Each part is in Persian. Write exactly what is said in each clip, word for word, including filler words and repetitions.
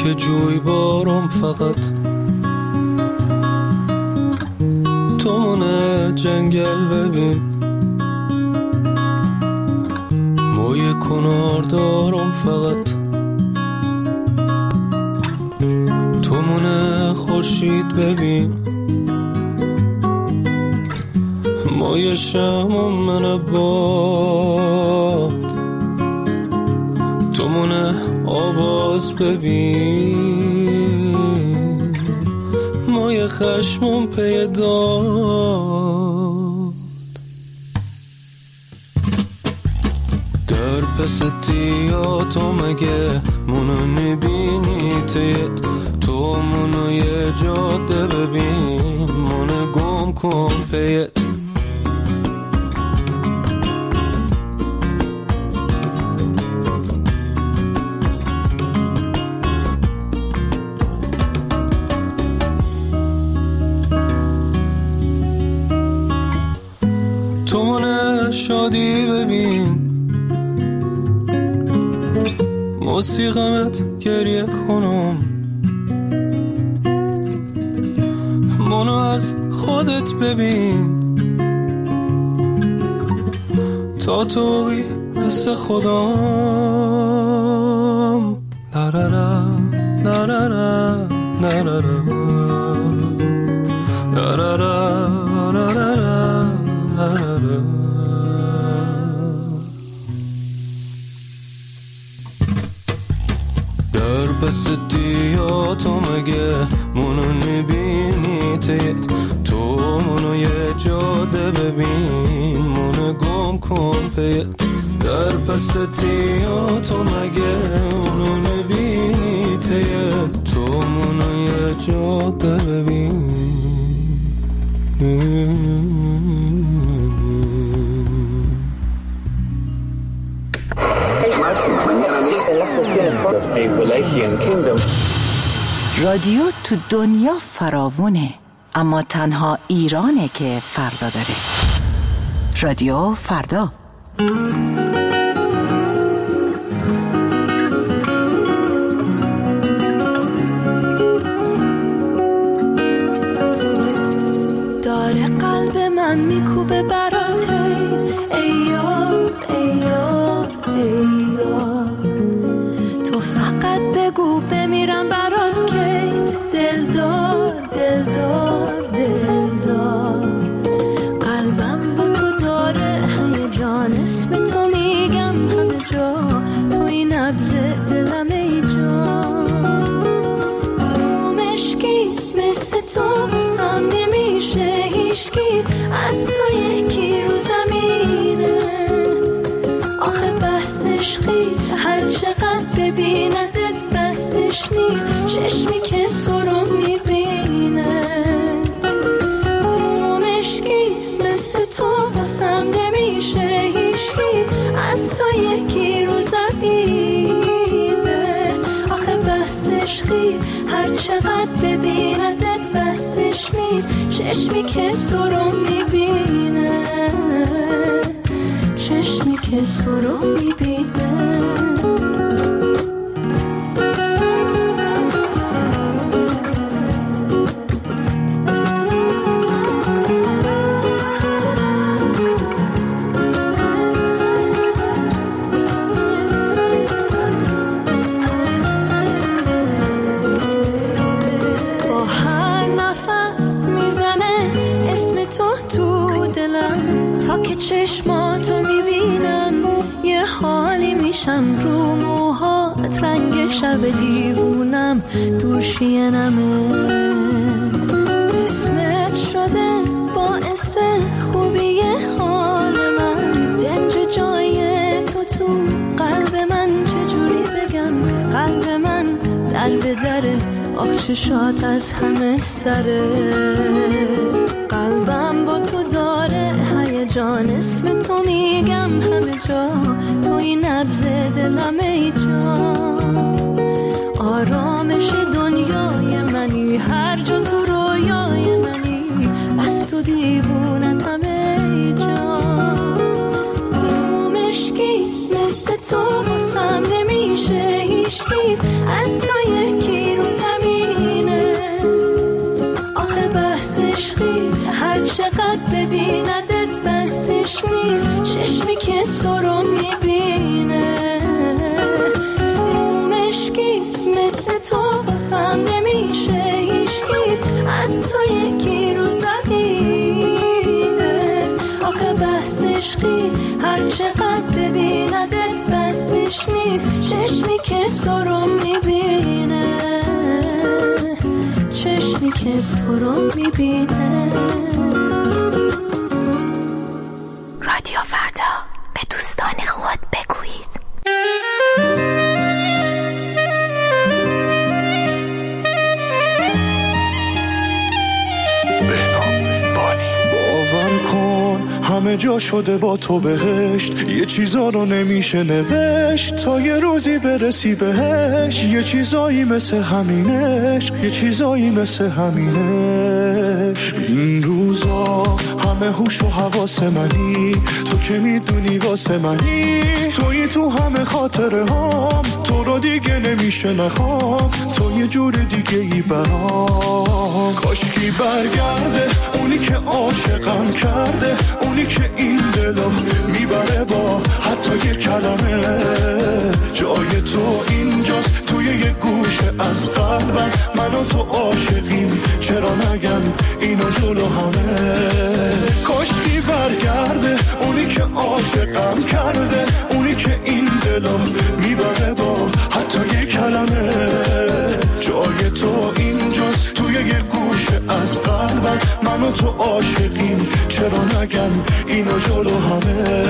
که جوی بارم فقط تو مونه جنگل ببین موی کنار دارم فقط تو مونه خورشید ببین موی شمم من باد تو مونه آواز ببین موی خشمم پیداد در پس تیاتو مگه منو نبینی تیت تو منو یه جاده ببین منو گم کن پیت تو منو شادی ببین موسیقمت گریه کنم منو از خودت ببین تا توی مثل خودم لارارا لارارا لارارا لارارا لارارا در بستیاتو مگه منو نبینی تیت تو منو یه جاده ببین منو گم کن پیت در بستیاتو مگه منو نبینی تیت تو منو یه جاده ببین رادیو تو دنیا فراوونه اما تنها ایرانه که فردا داره. رادیو فردا. داره قلب من میکوبه برات ای یار ای یار ای یار تو فقط بگو بمیرم برات که دلدار دلدار دلدار قلبم با تو داره هیجان اسم تو میگم همه جا تو این نبض دلم ای جان مشکی مثل تو قسم نمیشه هیچکی از تو یکی رو زمینه آخه بحث عشقی هر چقدر ببیندت بسش نیست چشمی که تو رو میبینه مشکی مثل تو واسم نمیشه هیچکی از تو یکی رو زمینه آخه بحث عشقی هر چقدر ببیندت بسش نیست چشمی که تو رو میبینه چشمی که تو رو میبینه چشماتو میبینم یه حالی میشم رو موهات رنگ شب دیوونم دوشینمه اسمت شده باعث خوبی حال من دنج جای تو تو قلب من چجوری بگم قلب من در به دره آخ چشات از همه سره قلبم با تو داره هیجان اسم تو میگم همه جا تو این نبض دلم ای جان آرامش دنیای منی هر جا تو رویای منی بس تو دیوونتم ای جان مشکی مثل تو واسم نمیشه هیچکی از تو یکی چقدر ببیندت بسش نیست، چشمی که تو رو میبینه مومشکی مثل تو واسم نمیشه هیشکی، از تو یکی رو زدیده آخه بحث عشقی، هر چقدر ببیندت بسش نیست، چشمی که تو رو میبینه چشمی که تو رو میبینه. رادیو فردا، به دوستان خود بگویید. همه جا شده با تو بهشت، یه چیزا رو نمیشه نوشت تا یه روزی برسی بهش، یه چیزایی مثل همینش، یه چیزایی مثل همینش. این روزا همه هوش و حواس منی، تو که میدونی واسه منی، تویی تو همه خاطره هام، تو رو دیگه نمیشه نخوام، تو یه جور دیگه ای برام. کاشکی برگرده اونی که عاشقم کرده، اونی که این دلو میبره با حتی یه کلمه، جای تو اینجاست توی یه گوشه از قلبم، من و تو عاشقیم چرا نگم اینو جلو همه. کاشکی برگرده اونی که عاشقم کرده، اونی که این دلو میبره با حتی یه کلمه، جای تو اینجاست توی یه گوشه از قلبم، من و تو عاشقیم چرا نگم اینو جلو همه.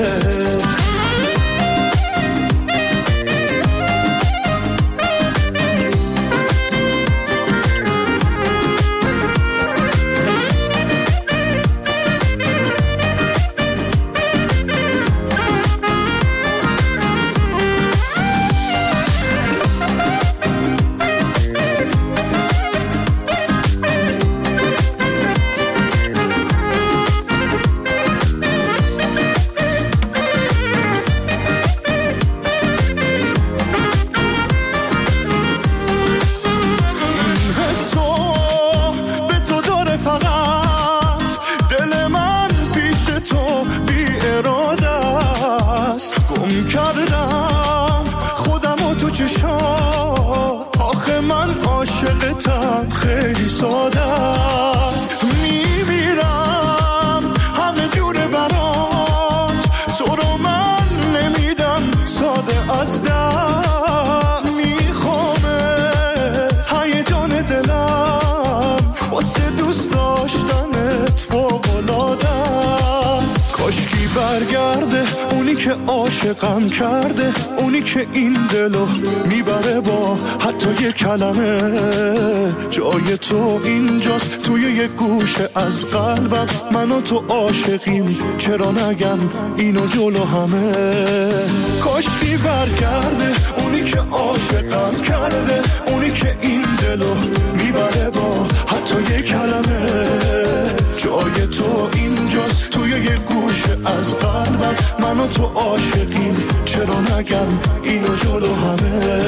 خیلی ساده است، میمیرم همه جور برات، تو رو من نمیدم ساده از دست، میخوامه هیجان دلم واسه دوست داشتنت فوق‌العاده است. کاشکی برگرده اونی که عاشقم کرده، اونی که این دلو میبره با حتی یه کلمه، جای تو اینجاست توی یه گوشه از قلبم، من و تو عاشقیم چرا نگم اینو جلو همه. کاشکی برگرده اونی که عاشقم کرده، اونی که این دلو میبره با حتی یه کلمه، جای تو اینجاست توی یه گوشه از قلبم، من و تو عاشقیم چرا نگم اینو جلو همه.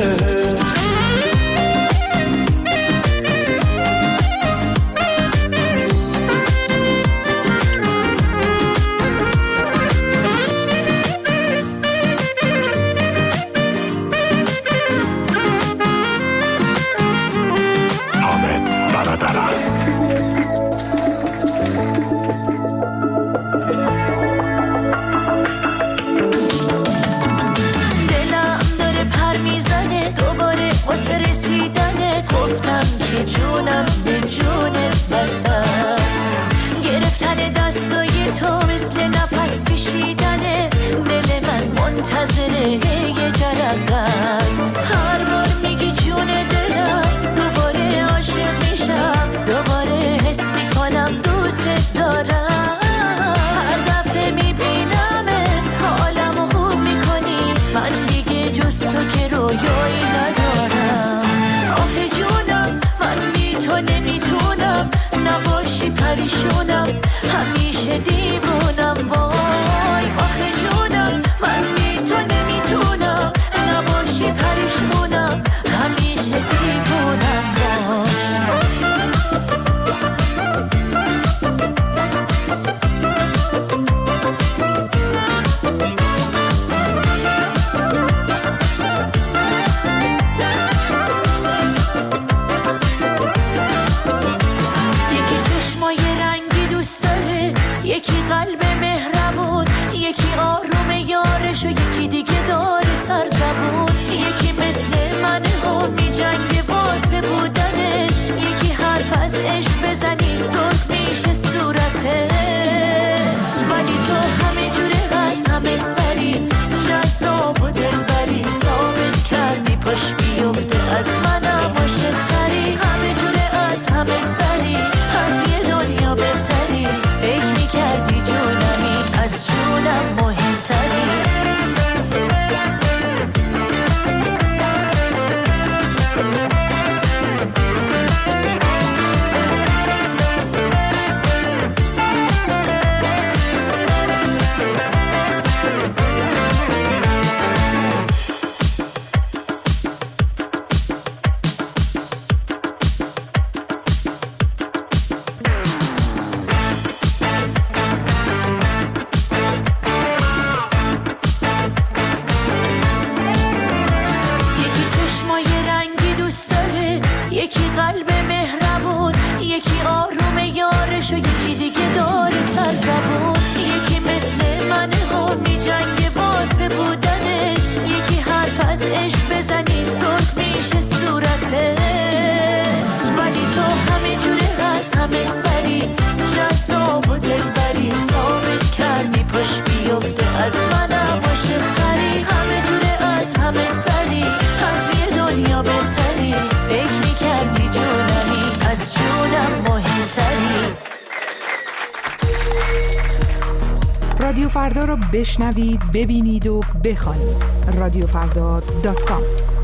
جونم به جونت بسته است، گرفتن دستای تو مثل نفس کشیدنه، دل من منتظره یه جرقه است. هر بار میگی جون دلم، دوباره عاشق میشم، دوباره حس میکنم دوست دارم. هر دفعه میبینمت حالمو خوب میکنی، من دیگه جز تو که رویایی ندارم. آخه جونم من بی تو نمیتونم، نباشی پریشونم، همیشه دیوونم. وای آخه جونم من بی تو نمیتونم، نباشی پریشونم، همیشه دیوونم. باش رادیو فردا رو بشنوید، ببینید و بخوانید. رادیو فردا دات کام.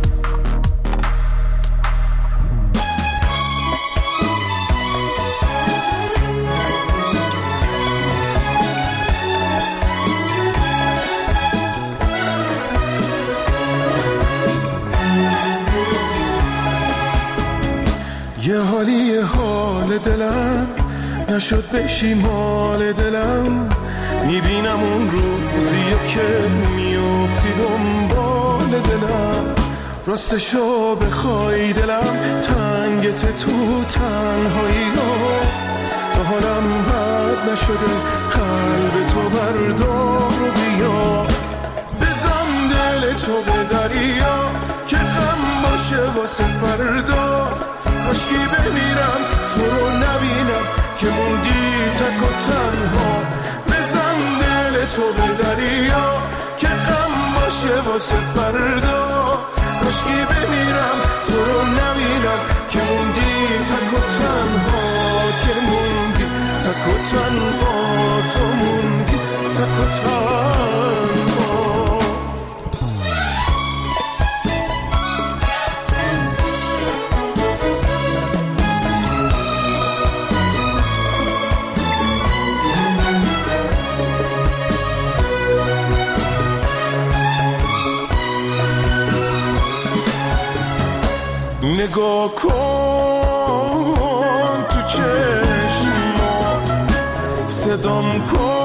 یه حالی حال دلم نشد بشی مال دلم، میبینم اون روزیه که میافتی دنبال دلم. راستشو بخوای دلم تنگت تو تنهایی ها، تا حالم بد نشده قلب تو بردار و بیا. بزن دل تو به دریا که غم باشه واسه فردا، کاشکی بمیرم تو رو نبینم که موندی تک و تنها. بزن دل تو به دریا که غم باشه واسه فردا، کاشکی بمیرم تو رو نبینم که موندی تک و تنها. که موندی تک و تنها، تو موندی تک و تنها. نگاه کن تو چشما، صدام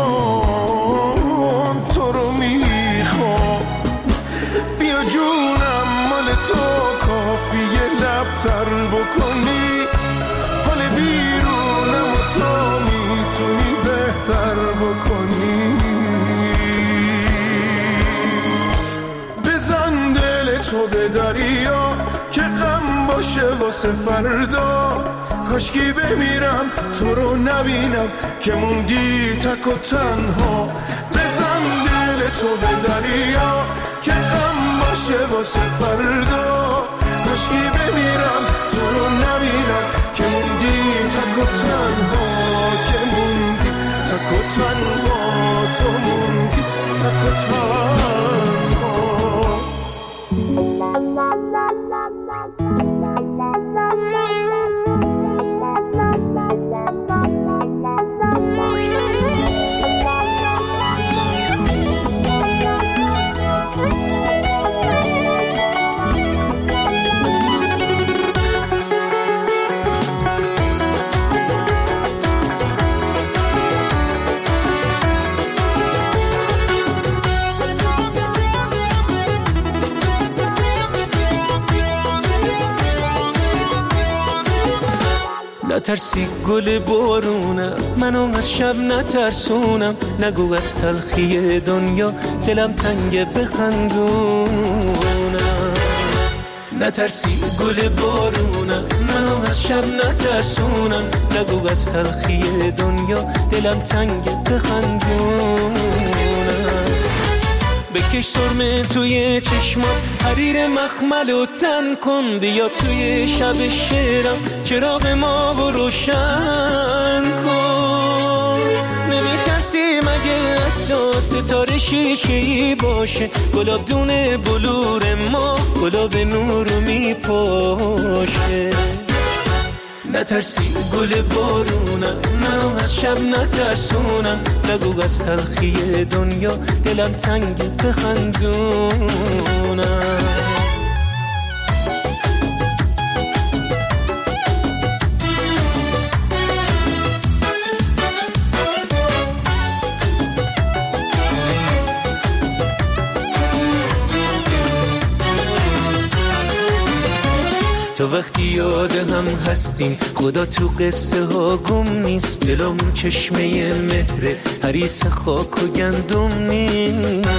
کن تو رو میخوام. بیا جونم مال تو کافیه لب تر بکنی، حال بیرونم و تو میتونی بهتر بکنی. بزن دل تو به دریا که غم باشه واسه فردا، کاشکی بمیرم تو رو نبینم که موندی تک و تنها. بزن دل تو به دریا که غم باشه واسه فردا، کاشکی بمیرم تو رو نبینم که موندی تک و تنها. که موندی تک و تنها، تو موندی تک و تنها. نترسی گل بارونم، منو از شب نترسونم. نگو از تلخی دنیا دلم تنگ بخندونم. نترسی گل بارونم، منو از شب نترسونم. نگو از تلخی دنیا دلم تنگ بخندونم. بکش سرمه توی چشمات، حریر مخمل و تن کن. بیا توی شب شعرم چراغ ما و روشن کن. نمیترسی مگه حتی ستاره شیشه‌ای باشه؟ گلاب دونه بلور ما گلاب نور رو میپاشه. نترسی گل بارونم، منو از شب نترسونم. نگو از تلخی دنیا دلم تنگ بخندونم. تا وقتی یاد هم هستیم خدا تو قصه ها گم نیست. دلم چشمه مهره حریص خاک و گندم نیست.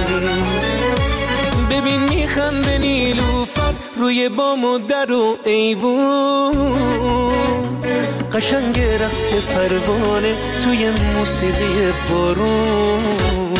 ببین میخنده نیلوفر روی بام و در و ایوون. قشنگ رقص پروانه توی موسیقی بارون.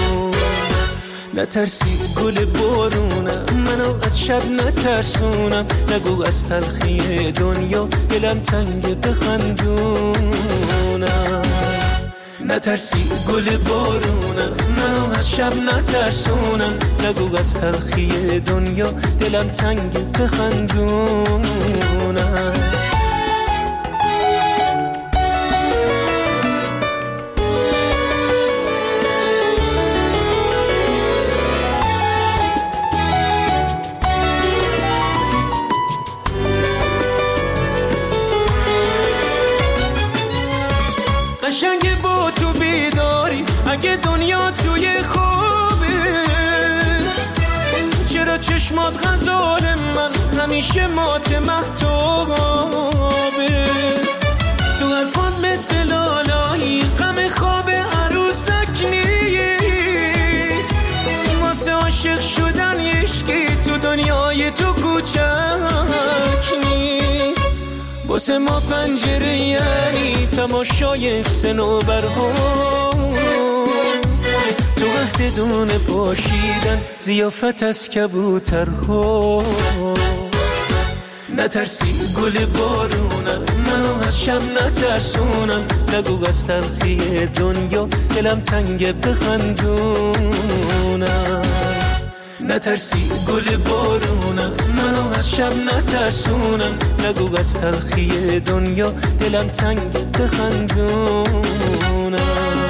نترسی گل بارونم، منو از شب نترسونم. نگو از تلخی دنیا دلم تنگ بخندونم. نترسی گل بارونم، منو از شب نترسونم. نگو از تلخی دنیا دلم تنگ بخندونم. قشنگه با تو بیداری اگه دنیا توی خوبه. چرا چشمات غزال من همیشه مات مهتابه. تو حرفات مثل لالایی غم خواب عروسک نیست. واسه عاشق شدن عشقی تو دنیای تو کوچک نیست. واسه ما پنجره یعنی تماشای صنوبرها. تو وقت دونه پاشیدن ضیافت از کبوترها. نترسی گل بارونم، منو از شب نترسونم. نگو از تلخی دنیا دلم تنگ بخندونم. نترسی گل بارونم، منو از شب نترسونم. نگو از تلخی دنیا دلم تنگ بخندونم.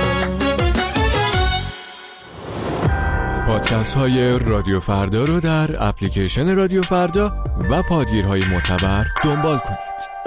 پادکست های رادیو فردا رو در اپلیکیشن رادیو فردا و پادگیرهای معتبر دنبال کنید.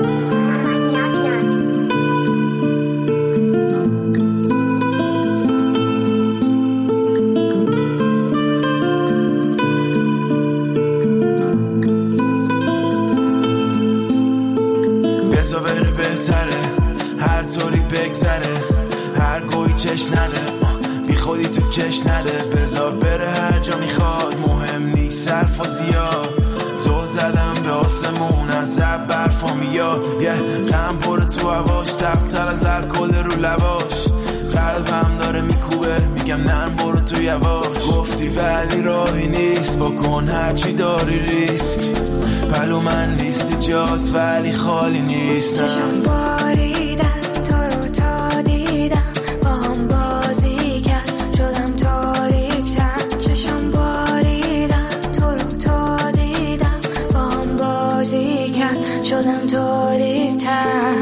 بزا بره بهتره هر طوری بگذره. هر گوی چش نده بی خودی تو کش نده. بزا بره هر جا میخواد مهم نیست صرف و زیاد. زل زدم به آسمون از زب برفا میاد. یه غم پره تو هواش تقتر از الکل رو لباش. قلبم داره میکوبه میگم نرم برو تو یواش. گفتی ولی راهی نیست بکن هرچی داری ریسک. پلو من نیستی جاست ولی خالی نیست. چشم باریدن تو رو تا دیدم با هم بازی کرد شدم تاریک‌تر. چشم باریدن تو رو تا دیدم با هم بازی کرد شدم تاریک‌تر.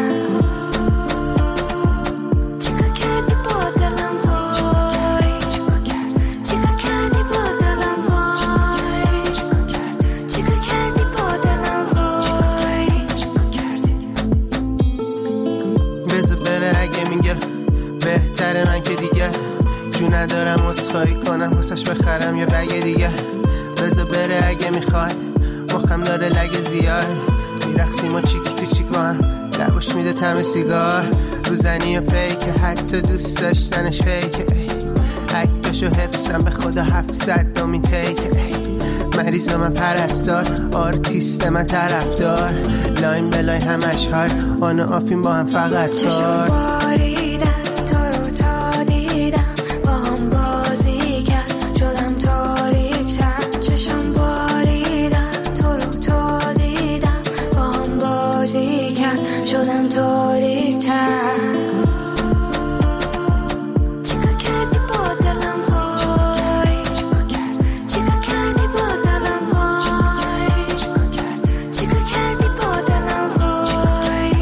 من که دیگه جو ندارم اصفایی کنم واسش بخرم یه بگه دیگه. بذار بره اگه میخواد مخم داره لگه زیاد. میرخسیم و چیکی تو چیک با هم لبوش میده تم سیگار. روزنی و پیکه حتی دوست داشتنش فیکه. عکسشو حفظم به خدا هفتصد دومین تیکه. مریض من پرستار آرتیست من طرفدار. لاین بلای همش هار آن و آفین با هم فقط کار. شدم تاریک‌تر. چیکار کردی با دلم وای؟ چیکار کردی با دلم وای؟ چیکار کردی با دلم وای؟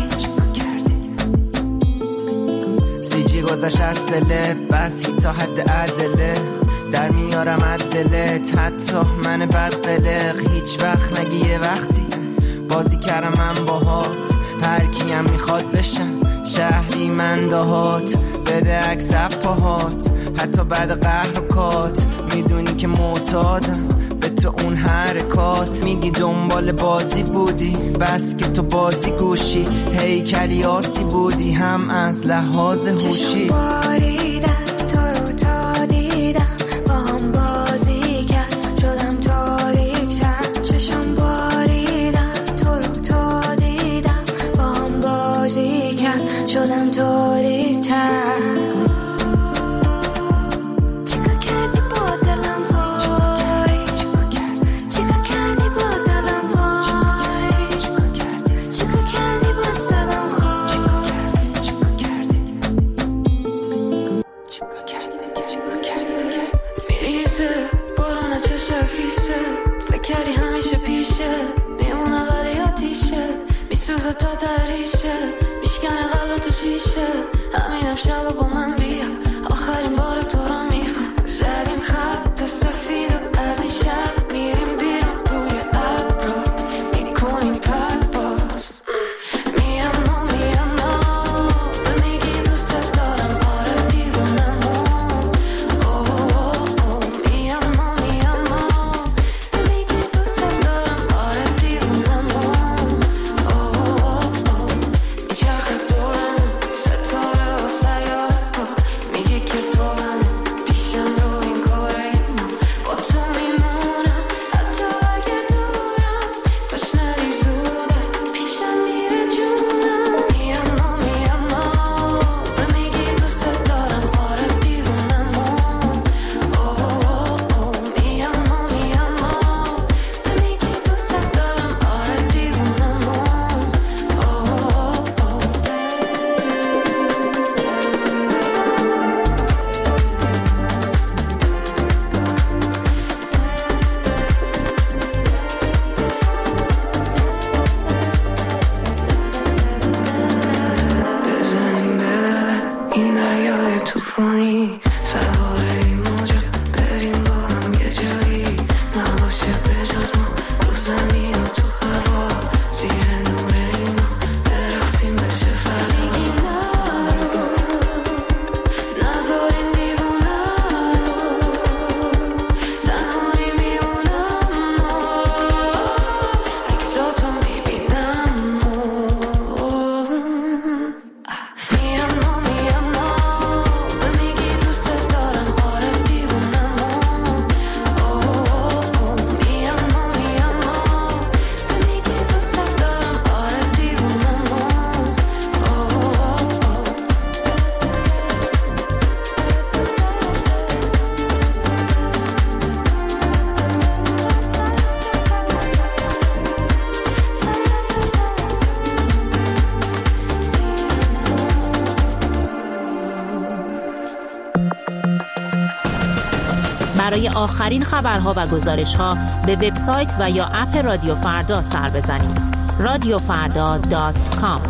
سی جی گذشت از دلت بس تا حد عدله. در میارم عدلت حتی من بد قلق. هیچ وقت نگی یه وقتی بازی کردم من باهات. هر کیم میخواد بشم شهری من دهات. بده عکس پاهات حتی بعد قهر و کات. میدونی که معتادم به تو اون حرکات. میگی دنبال بازی بودی بس که تو بازی گوشی. هیکلی آسی بودی هم از لحاظ هوشی. شدم تاریک‌تر. چیکار کردی با دلم وای؟ چیکار کردی با دلم وای؟ چیکار کردی با دلم خواست؟ کردی همیشه پیشه میمونه ولی آتیشه میسوزه تا دریشه میشکنه قلبتو شیشه همینم شب با من بیا آخرین بار تو رو میخوام زدیم خط سفید از این شب میریم بیرون روی ابرو میکنیم پرواز میام و میام و میگی دوست دارم آره دیوونم اوه اوه اوه میام و میام و میگی دوست دارم آره دیوونم اوه اوه اوه میچرخه دورم ستاره و سیاره میگی که تو هم پیشم رو این کاره ما با تو میمونم حتی اگه دورم کاش نری زود است پیشم میره جونم میام و میام و میگی دوست دارم آره دیوونم اوه اوه اوه میام و میام و میگی دوست دارم آره دیوونم اوه اوه بزنیم به این دریای توفانی سوار این موجا بریم با هم یه جایی نباشه بجز ما رو زمین و تو هوا زیر نور اینا برقصیم بشه فرقی نرو نذارین دیوونه رو تنهایی میمونم عکساتو میبینم میام و میام و میگی دوست دارم آره دیوونم اوه اوه اوه میام و میام و میگی دوست دارم آره دیوونم اوه اوه اوه برای آخرین خبرها و گزارش‌ها به وبسایت و یا اپ رادیو فردا سر بزنید. رادیو فردا دات کام.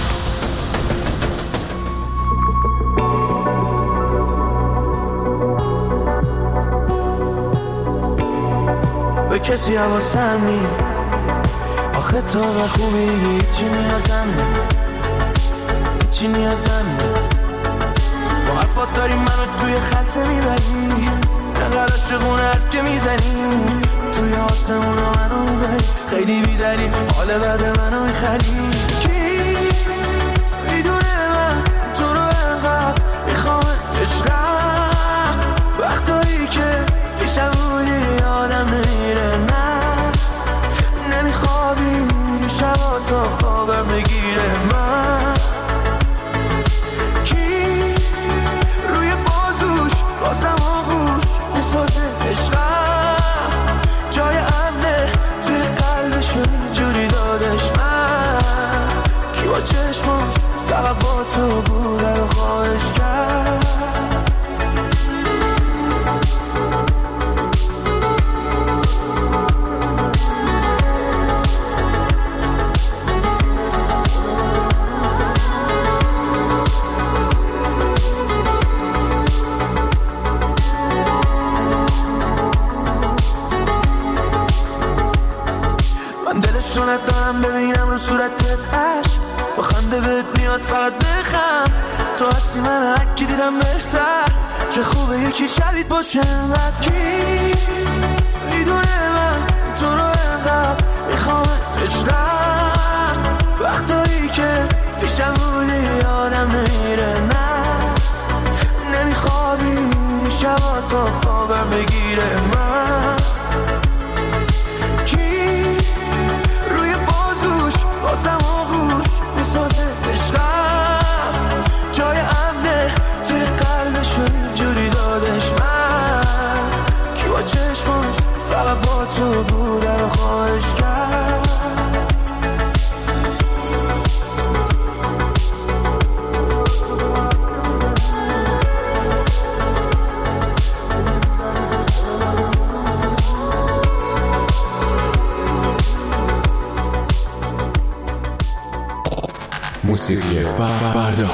به کسی حواسم نی آخه تو و خوبی هیچی نیازم نی هیچی نیازم نی با حرفات داری منو توی خلصه میبری نقل عاشقون حرف که میزنی توی آسمون رو منو میبری خیلی بیدری حال بعد منو میخری کی میدونه من تو رو انقدر میخوام عشقم وقتایی که بیشتر بودی آدم نمیره نه نمیخوابی شبا تا خوابم بگیره من کی روی بازوش بازم آغوش میسازه عشقم جای امنه توی قلبشو جوری دادش من کی با چشماش فقط با تو بوده رو خواهش کرد دلشونت دارم ببینم رو صورتت عشق با خنده بهت میاد فقط بخم تو هستی من هرکی دیدم بهتر چه خوبه یکی شبیت باشه انقدر کی میدونه من تو رو انقدر میخوام عشقم وقتایی که بیشتر بودی آدم نمیره نه نمیخوابی شبا تا خوابم بگیره من بازم آغوش میسازه عشقم جای امنه توی قلبشو جوری دادش من کی با چشماش فقط با تو بوده رو خواهش کرد موسیقی فردا.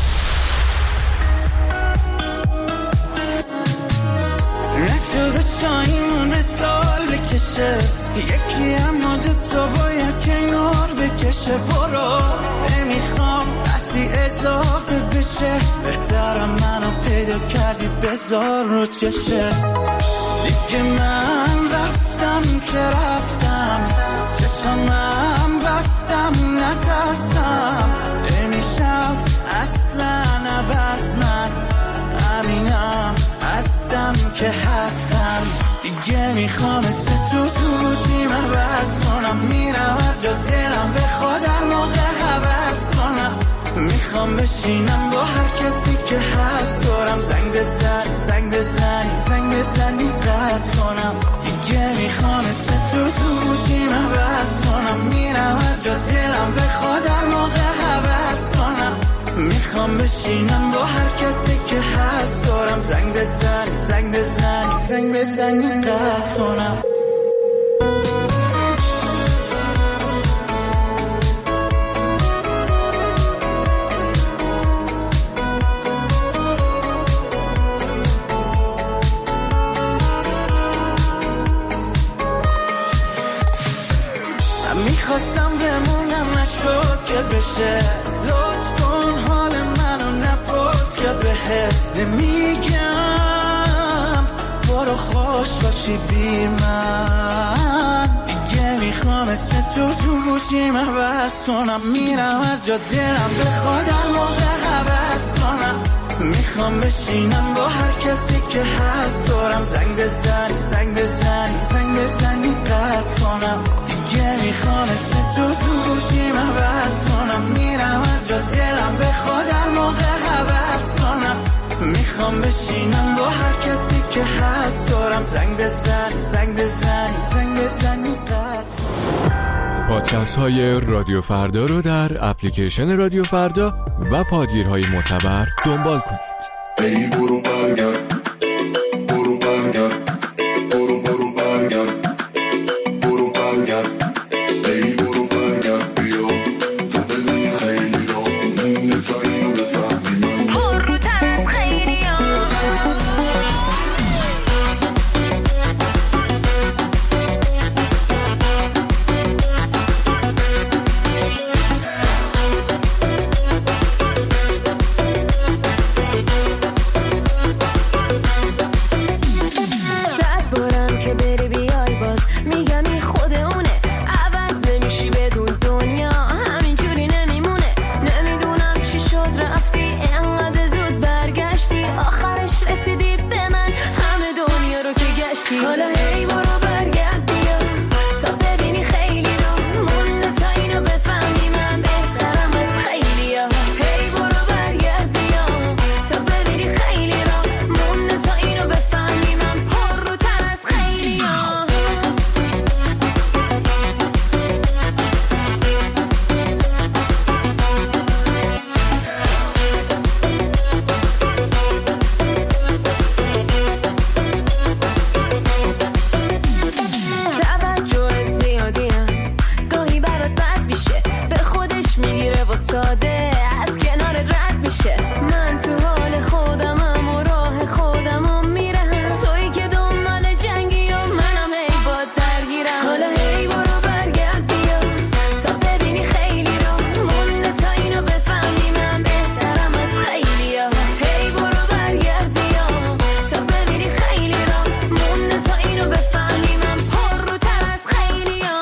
نشده شاهیمون به سال بکشه یکی اما دو تا باید کنار بکشه برو نمیخوام بسی اضافه بشه بهترم منو پیدا کردی بذار رو چشت دیگه من رفتم که رفتم چشمم بستم نترسم نمیشم اصلا عوض من همینم هستم که هستم دیگه میخوامت به تو تو گوشی من بس کنم میرم هر جا دلم بخواد هر موقع حوض کنم میخوام بشینم با هر کسی که هست دورم زنگ بزنی زنگ بزنی زنگ بزنی قطع کنم دیگه میخوامت به تو تو گوشی من بس کنم میرم هر جا دلم بخواد هر موقع حوض کنم میخوام بشینم با هر کسی که هست دورم زنگ بزنی زنگ بزنی زنگ بزنی قطع کنم میخواستم بمونم نشد که بشه لطف کن حال منو نپرس که بهت نمیگم برو خوش باشی بی من دیگه میخوام اسم تو تو گوشی من بس کنم میرم هر جا دلم بخواد هر موقع حوض کنم میخوام بشینم با هر کسی که هست دورم زنگ بزنی زنگ بزنی زنگ بزنی قطع کنم دیگه میخوام اسم تو تو گوشی من بس کنم میرم هر جا دلم بخواد هر موقع حوض کنم میخوام بشینم با هر کسی که هست دورم زنگ بزنی زنگ بزنی زنگ بزنی قطع کنم. پادکست های رادیو فردا رو در اپلیکیشن رادیو فردا و پادگیرهای معتبر دنبال کنید. ای برو برگرد برو برگرد برو برو برگرد برو برگرد ای برو برگرد بیا تو بدونی خیلی را نفایی رو بفهمی من پر رو تر خیلی ها حالا هی برو برگرد بیا تا ببینی خیلی رو مونده تا اینو بفهمی من بهترم از خیلی ها هی برو برگرد بیا تا ببینی خیلی رو مونده تا اینو بفهمی من پر رو تر از خیلی ها ساده از کنارت رد میشه من تو حال خودمم و راه خودمم میرم تویی که دنبال جنگی و منم هی باد درگیرم حالا هی برو برگرد بیا تا ببینی خیلی رو مونده تا اینو بفهمی من بهترم از خیلی ها هی برو برگرد بیا تا ببینی خیلی رو مونده تا اینو بفهمی من پر رو تر از خیلی ها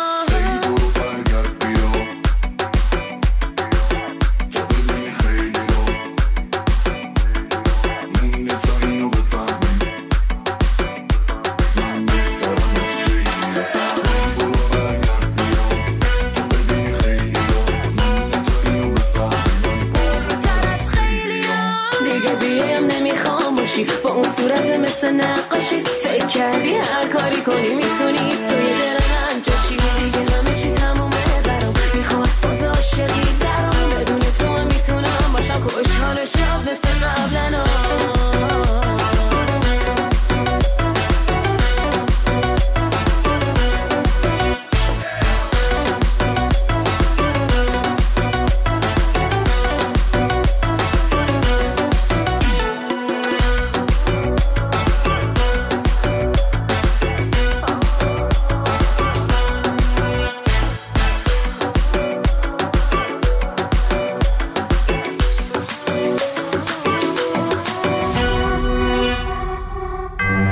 با اون صورت مثل نقاشی فکر کردی هر کاری کنی میتونی توی دل من جاشی دیگه همه چی تمومه برام میخوام از فاز عاشقی درام بدون تو هم میتونم باشم خوشحال شاد مثل قبلنا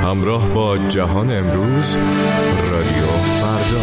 همراه با جهان امروز، رادیو فردا.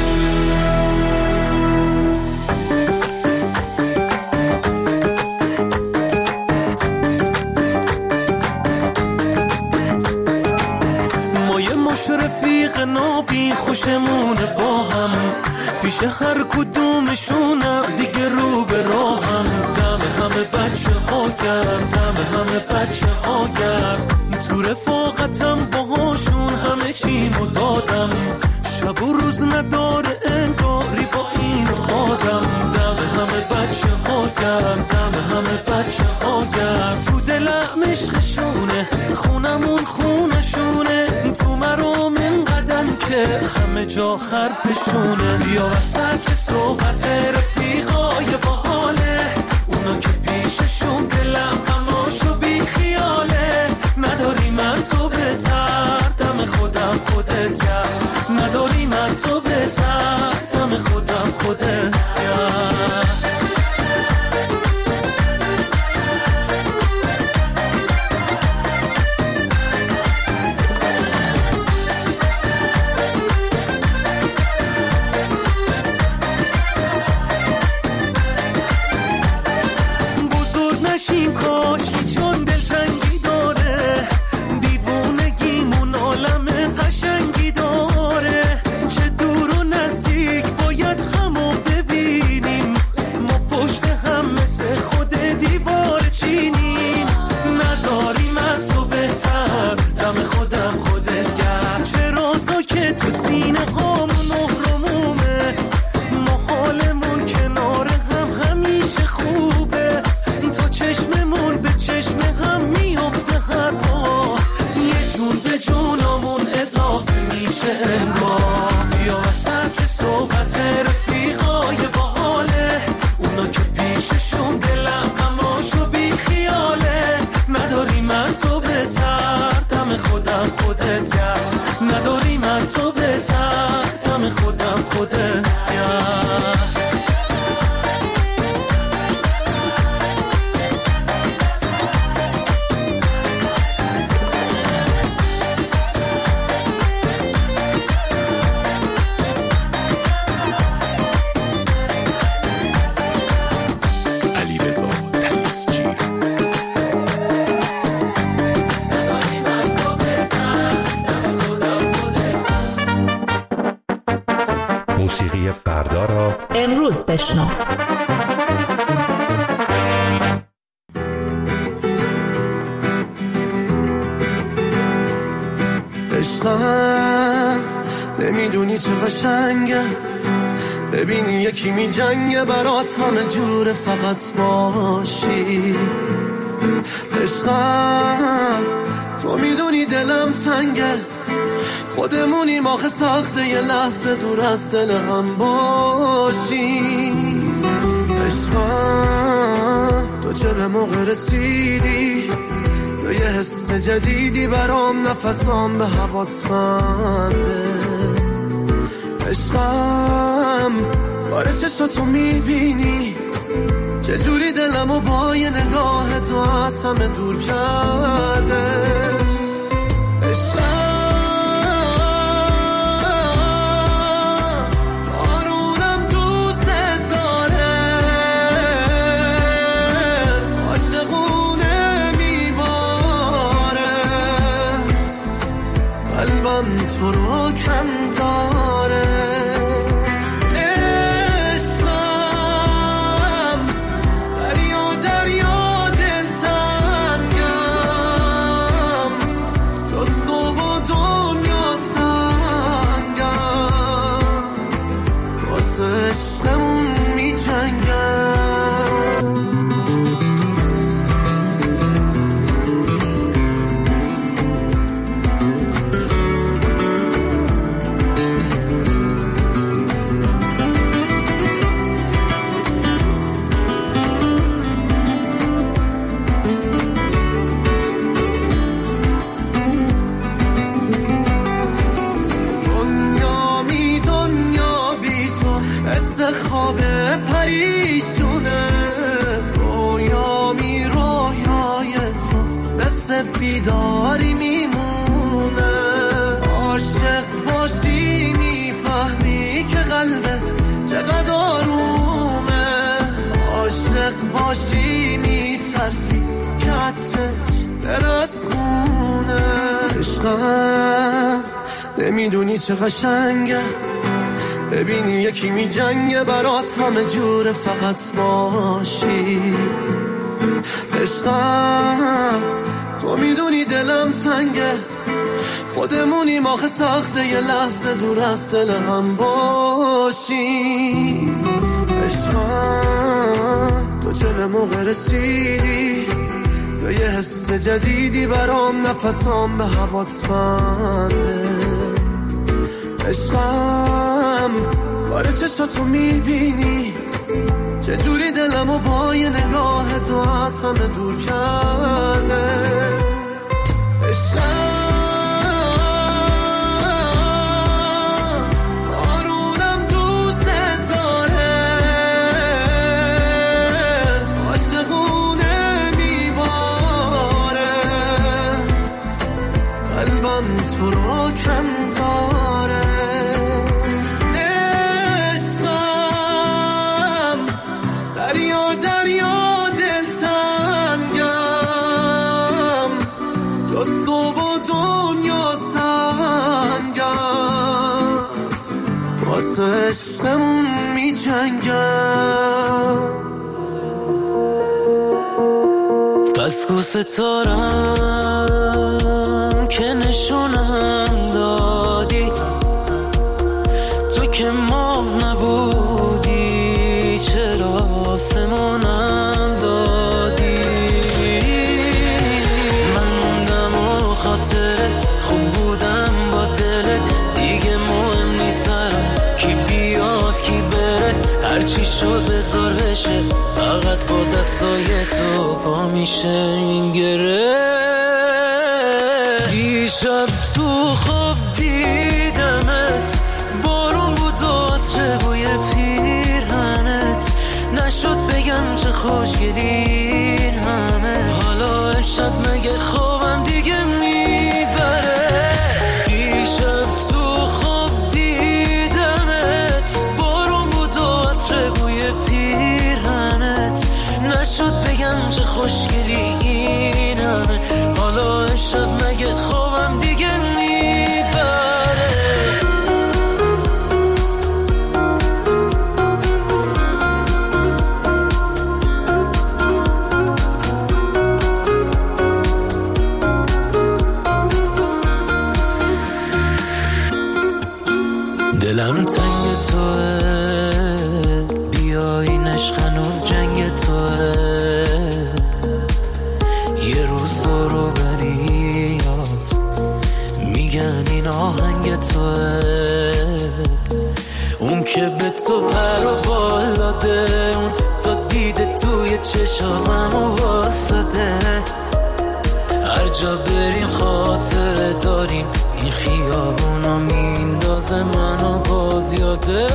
ما یه مش رفیق نابی خوشمونه با هم، پیش هر کدومشونم دیگه رو به راهم. دم همه بچه ها گرم، دم همه بچه ها گرم، تو رفاقتم باهاشون همه چیمو دادم. شب و روز نداره انگاری با این آدم. دم همه بچه ها گرم، دم همه بچه ها گرم، تو دلم عشقشونه، خونمون خونشونه، تو مرام اینقدن که همه جا حرفشونه. بیا وسط صحبت رفیقای باحاله، اونا که پیششون دلم غماشو بی خیاله. نداری من تو بهتر، دم خودم خودت گرم، نداری من تو بهتر، دم خودم خودت گرم. نشین کاشکی چون دلتنگی داره، دیوونگیمون عالم قشنگی داره. چه دور و نزدیک باید همو ببینیم، ما پشت هم مثل خود دیوار چینیم. نداریم از تو بهتر، دم خودم خودت گرم. چه رازا که تو سینه هامون نهرمومه، ما حالمون کنار هم همیشه خوبه. تا چشممون به چشم هم میفته هر پا، یه جون به جونمون اضافه میشه انگار. بیا وسط صحبت رفیقای باحاله، اونا که پیششون دلم غماشو بی خیاله. نداری من تو بهتر، دم خودم خودت گرم، نداری من تو بهتر، دم خودم خودت گرم. موسیقی فردا را امروز بشنو. عشقم نمیدونی چه قشنگه، ببینی یکی می جنگه برات همه جور فقط باشی. عشقم تو میدونی دلم تنگه، خودمونیم آخه ساخته یه لحظه دور از دل هم باشی. عشقم تو چه به موقع رسیدی، تو یه حس جدیدی برام، نفسام به هوات خنده. عشقم باره چشاتو میبینی، چجوری دلمو با یه نگاه تو از همه دور کرده. عشقم تو رو کم داره. عشقم دریا دریا دل تنگم، جز تو با دنیا سنگم، واسه عشقمون می جنگم. باشی میترسی که عطرش دل از خونه. عشقم نمیدونی چه قشنگه ببینی یکی می جنگه برات همه جوره فقط باشی. عشقم تو میدونی دلم تنگه خودمونیم آخه سخته یه لحظه دور از دل هم باشی. عشقم تو چه به موقع رسیدی تو یه حس جدیدی برام نفسام به هوات بنده. عشقم باره چشاتو میبینی چجوری دلمو با یه نگاه تو از همه دور کرده. عشقم آرونم دوست داره عاشقونه میباره قلبم تو رو کم داره. دریا دریا دلتنگم جز تو با دنیا سنگم واسه عشقمون می جنگم. پس کو ستارم که نشونم دادی تو که ماه نبودی چرا آسمونم دادی. من موندم و خاطره خوب بودم با دلت دیگه مهم نیست کی بیاد کی بره هرچی شد بذار بشه فقط با دستای تو پا میشه این گره. دیشب تو خواب دیدمت بارون بود و عطر بوی پیرهنت نشد بگم چه خوشگلین همه حالا امشب مگه خوابم دیگه میبره. دیشب تو خواب دیدمت بارون بود و عطر بوی پیرهنت نشد بگم چه خوشگلین همه حالا امشب مگه خوابم دیگه میبره. دلم تنگ توه بیاینش هنوز جنگ توه یه روز رو بریاد میگن این آهنگ توه اون که به تو پر و بالاده اون تا دیده توی چشامم و واسده هر جا بریم خاطره داریم این خیابونا میندازه منو باز یاده.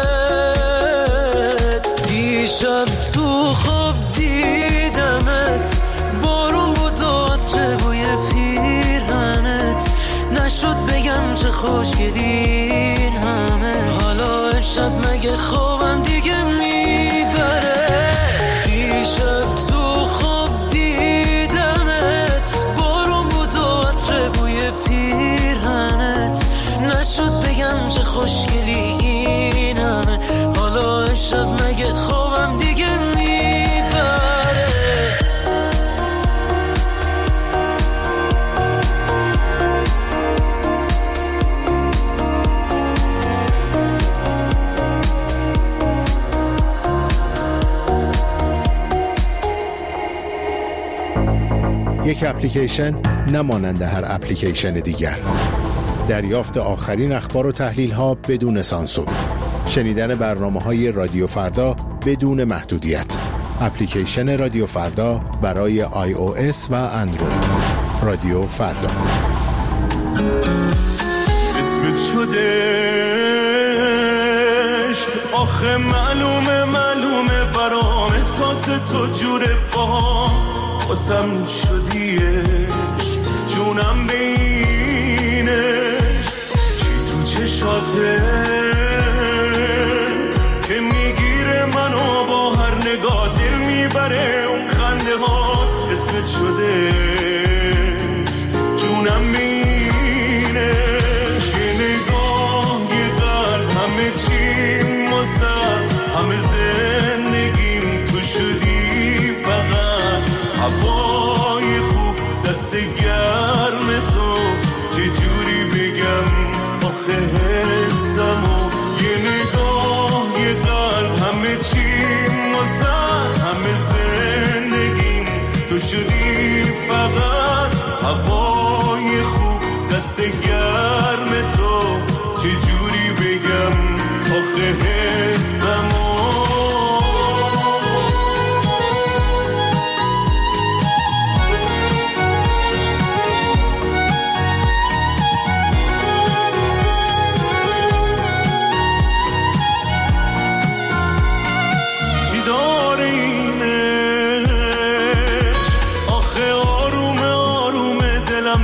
دیشب تو خواب دیدمت بارون بود و عطر بوی پیرهنت نشد بگم چه خوشگلین همه حالا امشب مگه خوابم دیگه میبره. دیشب تو خواب دیدمت بارون بود و عطر بوی پیرهنت نشد بگم چه خوشگلی این همه حالا امشب مگه خوابم دیگه میبره. یک اپلیکیشن نمانند هر اپلیکیشن دیگر. دریافت آخرین اخبار و تحلیل ها بدون سانسور. شنیدن برنامه‌های رادیو فردا بدون محدودیت. اپلیکیشن رادیو فردا برای آی او اس و اندروید. رادیو فردا. اسمت شده عشق آخه معلومه معلومه برام احساس تو جوره با بازم شدیش جونم بینش چی تو چشاته که میگیره منو با هر نگاه دل میبره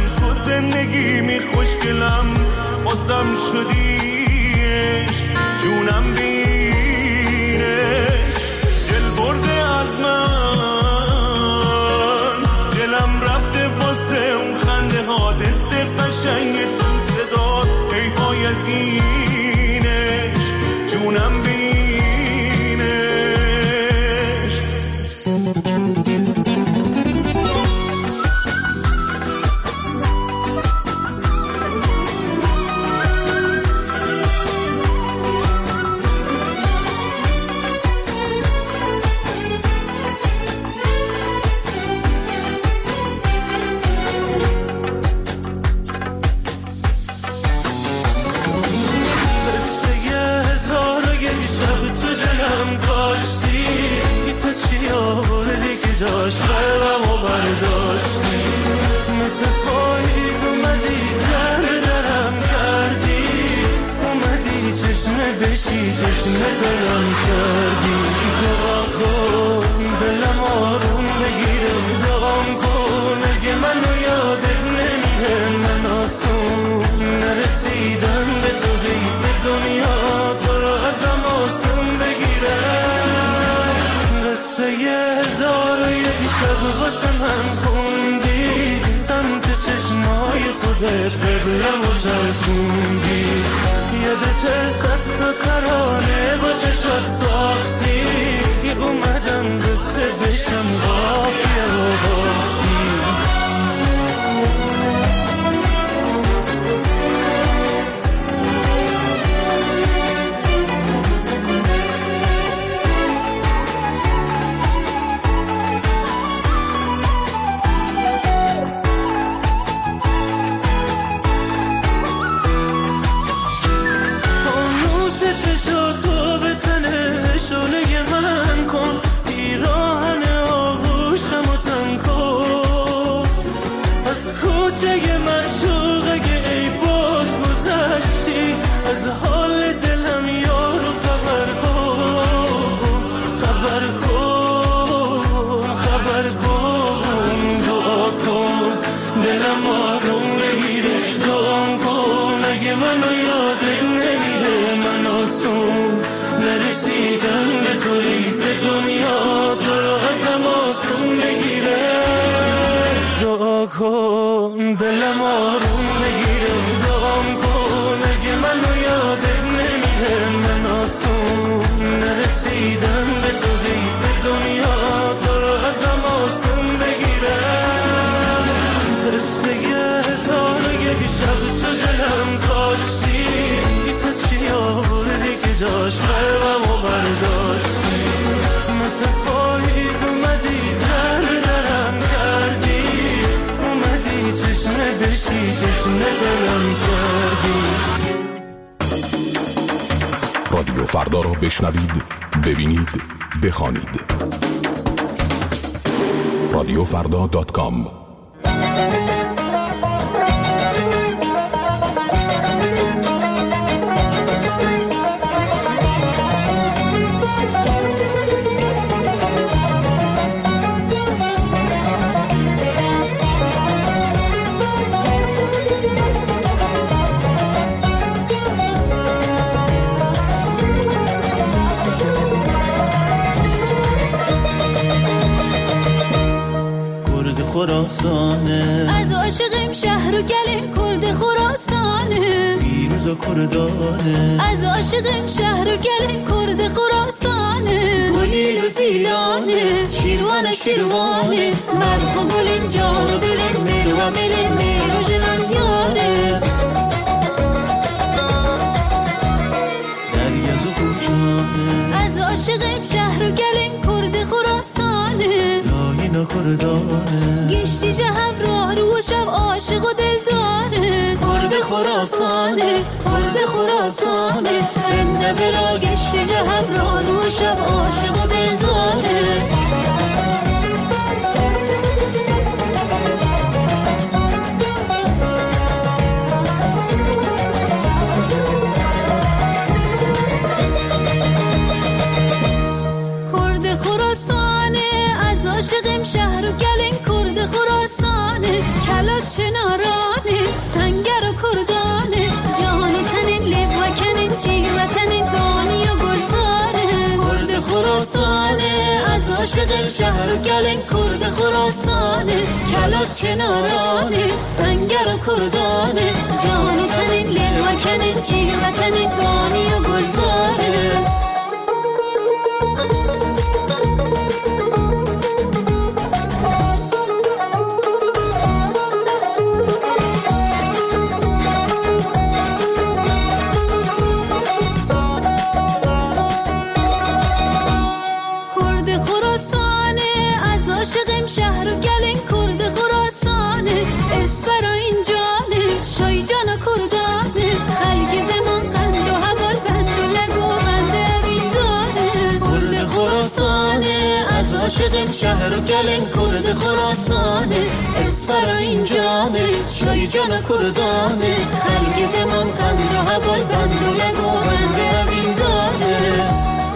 تو زندگی می خوشگلم بازم شدیش جونم بینش دل برده از من دلم رفته واسه اون خنده حادثه قشنگ تو صدات ای پای از اینش جونم بینش داشت قلبمو برداشتی مثل پاییز اومدی در درم کردی اومدی چشمه بشی چشمه دلم کردی دعا کن دلم آروم بگیره دعام کن اگه منو یادت نمیره من آسون نرسیدم به تو حیف دنیا تو رو ازم آسون بگیره قصه هزار و یک شب واسه من خوندی سمت چشمای خودت قبلم و چرخوندی یادت صد تا ترانه با چشات ساختی اومدم قصه بشم قافیه و باختی چشاتو به تنه شعله من کن پیراهن آغوشم و تن کن از کوچه معشوق اگه ای باد گذشتی از حال دلم یارو خبر کن خبر کن خبر کن دعا کن دلم آروم بگیره دعا کن اگه منو یادت نمیره من آسون نرسیدم به تو حیف دنیا تو رو ازم آسون بگیره دعا کن دلم آروم بگیره دعام کن اگه منو یادت نمیره من آسون نرسیدم به تو حیف دنیا تو رو ازم آسون بگیره قصه هزار و یک شب تو دلم کاشتی تو چی آوردی که جاش قلبمو برداشتی مثل پاییز اومدی در درم کردی اومدی چشمه بشی چشمه دلم کردی رادیو فردا رو بشنوید ببینید بخوانید رادیو فردا دات کام خراسانه از عاشقیم شهر و گل کرد خراسانه پیروز و کردانه از عاشقیم شهر و گل کرد خراسانه گلیل و زیلانه شیروانه شیروانه مرخ و گل جان و دل مل و مل مل و جنان یاره دریا و کوچانه از عاشقیم شهر و گل کرد خراسانه لاین کردانه گشتی جهب راه رو و شب عاشق و دل داره کرد خراسانه کرد خراسانه رنده برا گشتی جهب راه رو و شب عاشق و دل داره کرد خراسانه از عاشقیم شهر و گلین کرد خراسانه کلات چنارا عاشق شهر و گلن کرد خراسانه کلات کنارانه سنگر و کردانه جان و تنین لیل و کنین چی و تنین بانی و گلزاره شهر و گلن کرد خراسانه اسفر اینجانه شای جان و کردانه خلق زمان قند و حوال بند و لگو بند اویدانه کرد خراسانه از عاشقم شهر و گلن کرد خراسانه اسفر اینجانه شای جان و کردانه خلق زمان قند و حوال بند و لگو بند اویدانه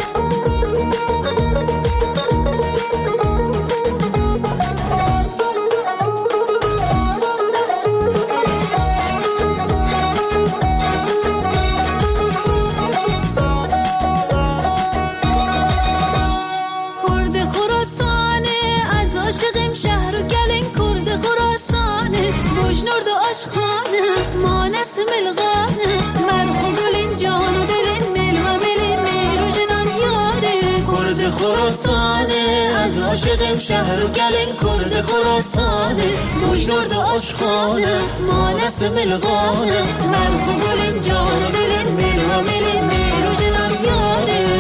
مانس ملغانه مرخو گلین جان و دلین مل و ملین میرو جنان یاره کرد خراسانه از عاشقم شهر و گلین کرد خراسانه بجنورد و عشقانه مانس ملغانه مرخو گلین جان و دلین مل و ملین میرو جنان یاره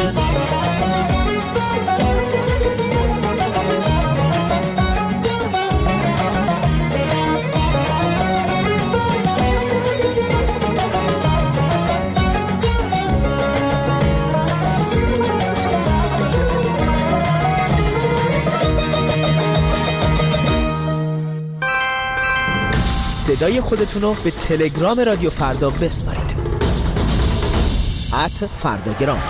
صدای خودتون رو به تلگرام رادیو فردا بسپارید ات فرداگرام.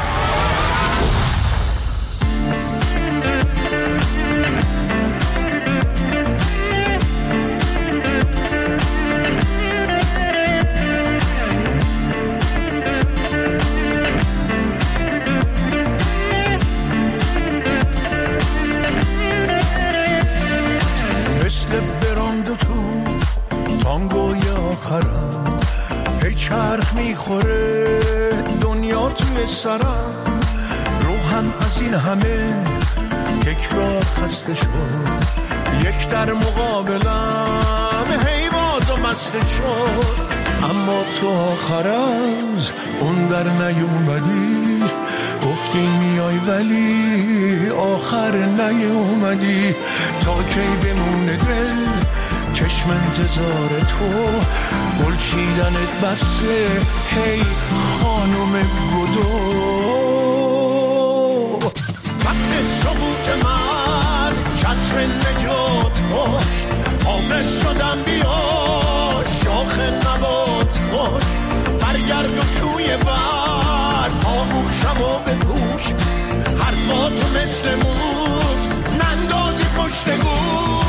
مثل براند تو تانگوی آخرم هی چرخ میخوره دنیا توی سرم روحم از این همه تکرار خسته شد یک در مقابلم هی باز و مسته شد اما تو آخر از اون در نیومدی گفتی میای ولی آخر نیومدی تا کی بمونه دل چشم انتظار تو گل چیدنت بسه هی خانم گدو وقت سقوط من چتر نجات باش حافظ شدم بیا شاخ نبات باش برگرد و توی بر آموشم و بپوش حرفاتو مثل موت نندازی پشت گوش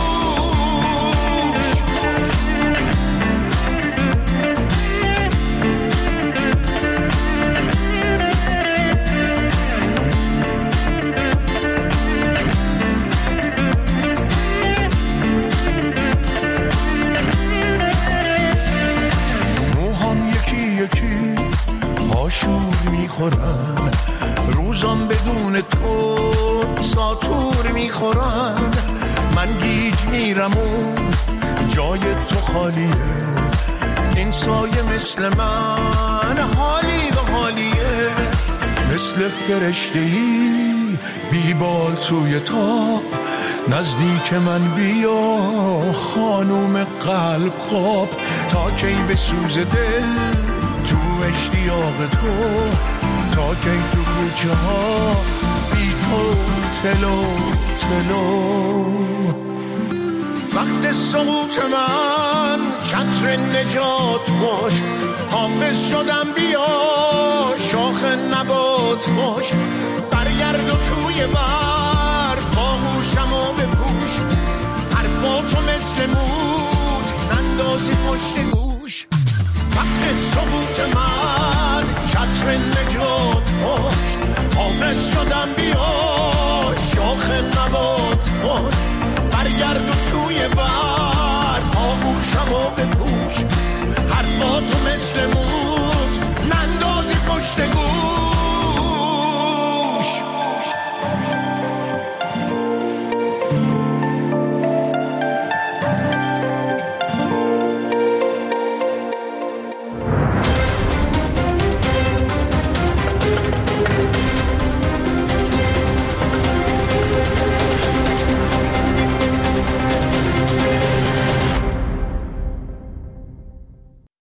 شور میخورن روزام بدون تو ساتور میخورن من گیج میرم و جای تو خالیه این سایه مثل من حالی به حالیه مثل فرشته‌ای بیبال توی تاب نزدیک من بیا خانوم قلب خواب تا کی بسوز دل تو اشتیاق تو تا کی تو کوچه ها بی تو تلو تلو وقت سقوط من چتر نجات باش حافظ شدم بیا شاخ نبات باش برگرد و توی بر باهوشم و بپوش حرفاتو مثل موت نندازی پشت گوش وقت سقوط من چتر نجات باش حافظ شدم بیا